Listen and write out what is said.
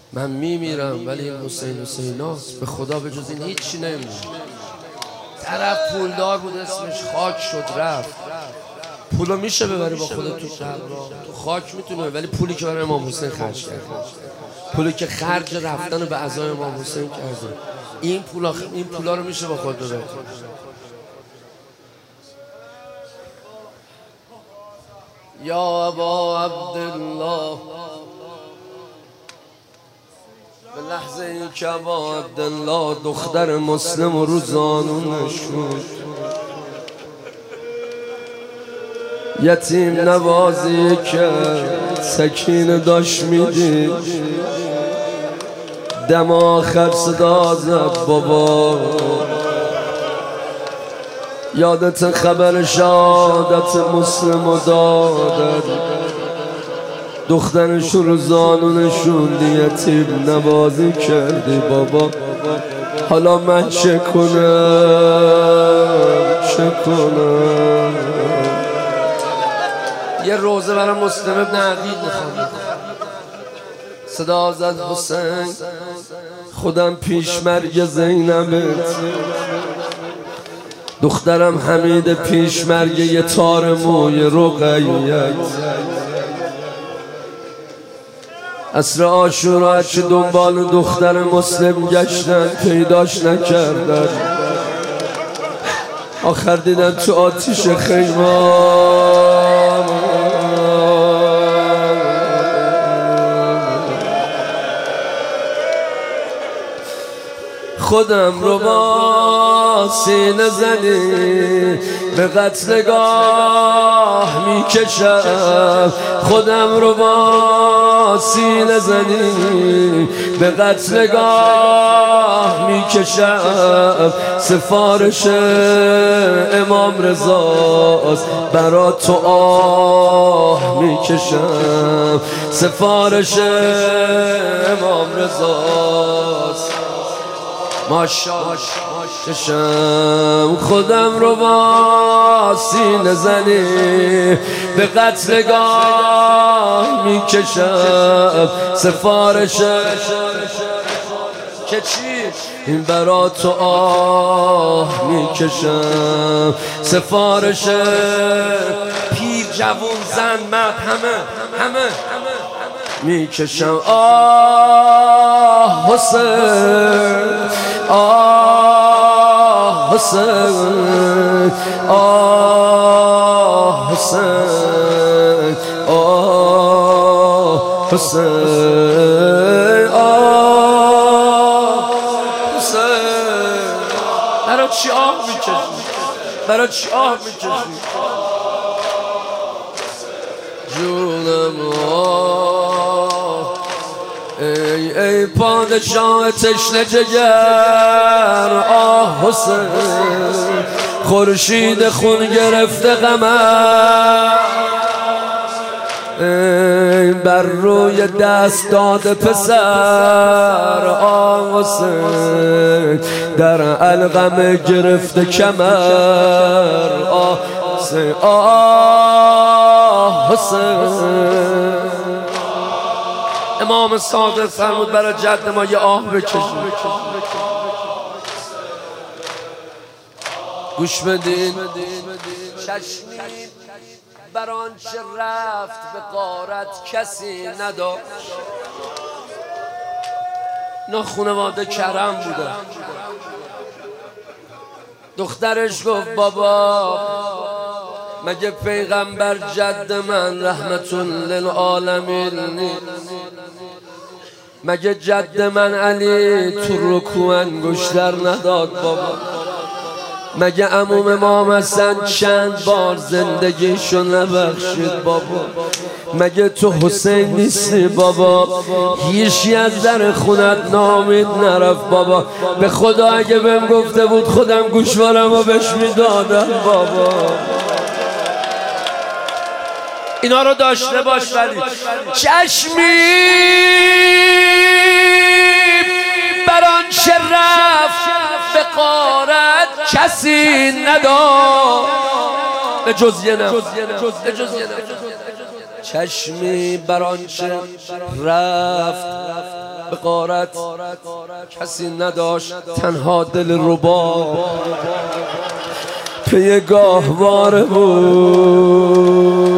من میمیرم ولی این حسین حسیناست. به خدا به جز این هیچی نمیدونم. طرف پولدار بود اسمش خاک شد رفت. پولو میشه ببری با خودت تو قبر، تو خاک میتونه، ولی پولی که برای امام حسین خرج کرده، پولی که خرج رفتن به عزای امام حسین کرده، این پولا رو میشه با خود ببری. یا ابا عبدالله، به لحظه ای که ابا عبدالله دختر مسلم و رو زانونش بود، یتیم نوازی که سکینه داشت میدید، دم آخر صدا زد بابا یادت خبر شهادت مسلم و دادد، دخترش رو زانونشون یتیم نوازی کردی بابا، حالا من چه کنم. یه روزه برای مسلم ابن عقیل میخوام. صدا زد حسین خودم پیشمرگ زینبت، دخترم حمید پیشمرگ یه تار موی رقیت. عصر عاشورا چه دنبال دختر مسلم گشتن پیداش نکردن، آخر دیدن تو آتیش خیمه خودم رو با سینه زنی به قتلگاه میکشم، خودم رو با سینه زنی به قتلگاه میکشم، سفارش امام رضاست برا تو آه میکشم، سفارش امام رضاست ماشاءالله. خودم رو با سینه زنی به قتلگاه میکشم، سفارش که چی؟ این برا تو آه میکشم، سفارش پیر جوون زن مرد همه میکشم. آه حسین، آه حسین، آه حسین، آه حسین، آه حسین. برای چی آه میکشی؟ برای چی آه میکشی؟ جونم ای پادشاه تشنه جگر، آه حسین خورشید خون گرفته قمر، بر روی دست داده پسر، آه حسین در علقم گرفته کمر، آه حسین، آه حسین. امام صادق فرمود برای جد ما یه آه بکشید. گوش بدین، چشمی بر آنچه رفت به غارت کسی نداشت. اینا خانواده کرم بودن. دخترش گفت بابا مگه پیغمبر جد من رحمت للعالمین نیست؟ مگه جد من علی تو رکوع انگشتر نداد بابا؟ مگه عموم امام حسن چند بار زندگیشو نبخشید بابا؟ مگه تو حسین نیستی بابا؟ هیچی از در خونت نامید نرفت بابا. به خدا اگه بهم گفته بود خودم گوشوارمو بهش میدادم بابا. اینا رو داشته باش، ولی چشمی بر آنچه رفت به غارت کسی نداد به جز یه نفر. چشمی بر آنچه رفت به غارت کسی نداشت، تنها دل ربا پی گاهواره بود.